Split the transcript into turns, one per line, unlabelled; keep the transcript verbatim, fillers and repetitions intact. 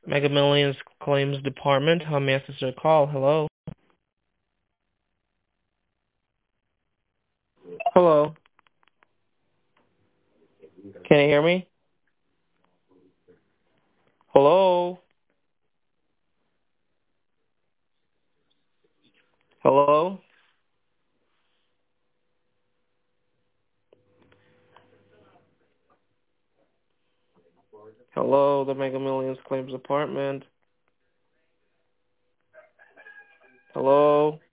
Mega Millions Claims Department. How may I assist your call? Hello? Hello? Can you hear me? Hello? Hello? Hello, the Mega Millions Claims Department. Hello?